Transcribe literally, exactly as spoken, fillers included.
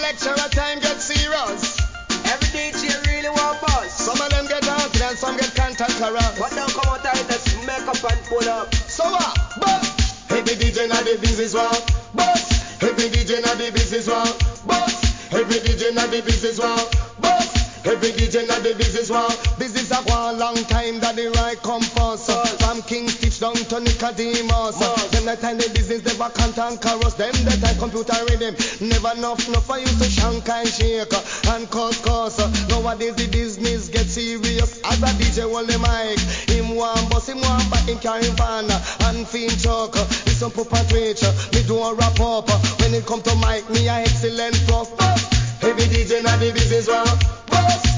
make sure a time get serious. Every D J really want buzz. Some of them get haunted and some get cantankerous. But don't come out and just make up and pull up. So what? Uh, bust. Every D J na the business one. Bust. Every D J na the business one. Bust. Every D J na the business one. Bust. Every D J na the business one. Business a go a long time that the right come first. Uh, from King Stitch down to Nicodemus. Uh, them that time the business never cantankerous. Them that time computer rhythm never enough enough for you to shank and shake uh, and cuss cuss. Uh, nowadays the business get serious. As a D J hold the mic, him one bust, him one back, him carry fan uh, and fiend chuck. Uh, listen Pupa Twitch, uh, me do a wrap up. Uh, when it come to mic, me a excellent prof. Every D J na the business one.